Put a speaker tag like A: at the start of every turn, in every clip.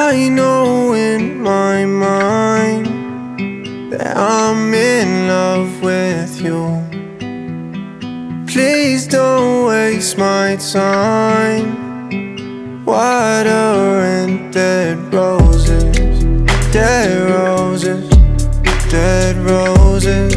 A: I know in my mind that I'm in love with you. Please don't waste my time. Water and dead roses, dead roses, dead roses.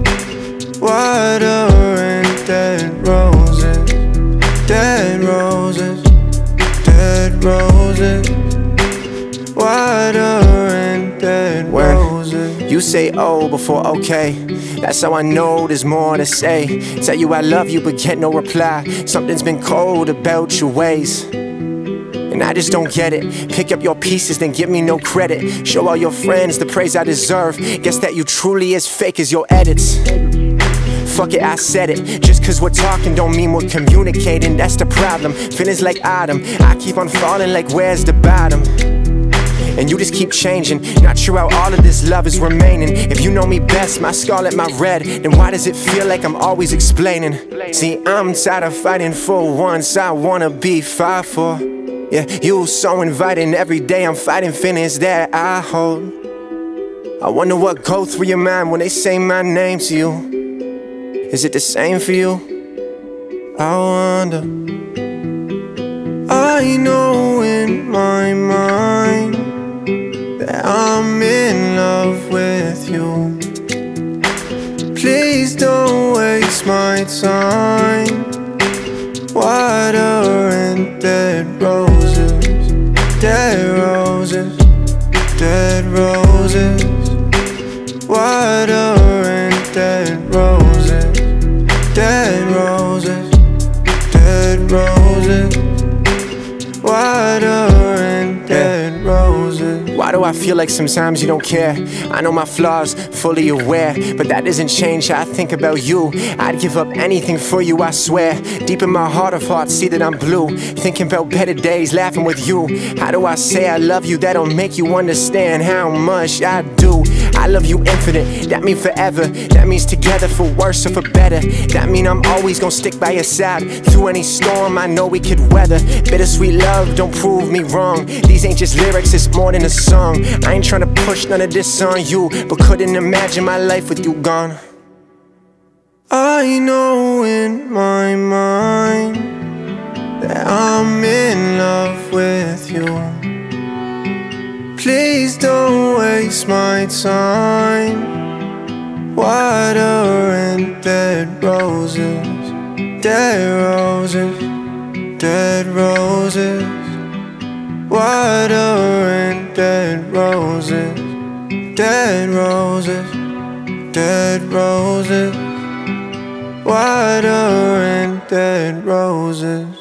A: Water and dead roses, dead roses, dead roses. Water and dead roses.
B: You say oh before okay. That's how I know there's more to say. Tell you I love you but get no reply. Something's been cold about your ways, and I just don't get it. Pick up your pieces, then give me no credit. Show all your friends the praise I deserve. Guess that you truly as fake as your edits. Fuck it, I said it. Just cause we're talking don't mean we're communicating. That's the problem. Feelings like autumn, I keep on falling like where's the bottom? And you just keep changing. Not sure how all of this love is remaining. If you know me best, my scarlet, my red, then why does it feel like I'm always explaining? See, I'm tired of fighting for once I wanna be fought for. Yeah, you so inviting. Every day I'm fighting feelings that I hold. I wonder what goes through your mind when they say my name to you. Is it the same for you? I wonder.
A: I know in my mind that I'm in love with you. Please don't waste my time. Water and dead roses, dead roses, dead roses. Water and dead roses, dead roses, dead roses. Water and dead roses.
B: Why do I feel like sometimes you don't care? I know my flaws, fully aware, but that doesn't change how I think about you. I'd give up anything for you, I swear. Deep in my heart of hearts, see that I'm blue. Thinking about better days, laughing with you. How do I say I love you? That don't make you understand how much I do. I love you infinite, that means forever. That means together for worse or for better. That mean I'm always gonna stick by your side. Through any storm I know we could weather. Bittersweet love, don't prove me wrong. These ain't just lyrics, it's more than a song. I ain't tryna push none of this on you, but couldn't imagine my life with you gone.
A: I know in my mind that I'm in love with you. Please don't waste my time. Water and dead roses, dead roses, dead roses. Water and dead roses, dead roses, dead roses. Water and dead roses.